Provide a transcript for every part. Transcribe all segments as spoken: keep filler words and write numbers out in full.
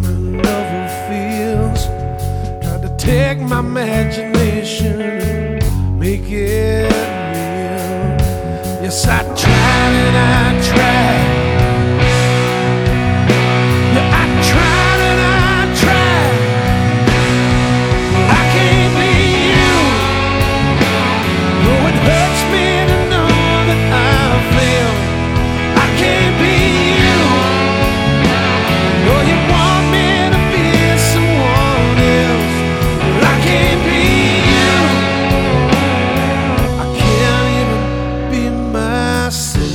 my lover feels. Tried to take my imagination and make it real. Yes, I tried and I tried. Yeah, I tried and I tried. I can't be you. Oh, it hurts me to know that I failed. I can't be you. Oh, you want me to be someone else, but I can't be you. I can't even be myself.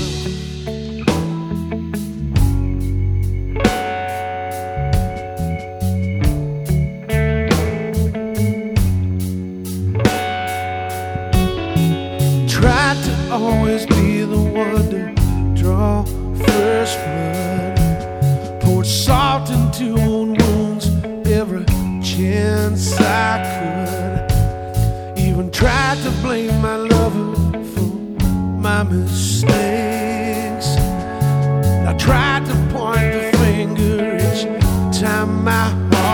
Tried to always be the one to draw first blood, poured salt into old wounds every chance I could. Even tried to blame my lover for my mistakes. I tried to point the finger each time my heart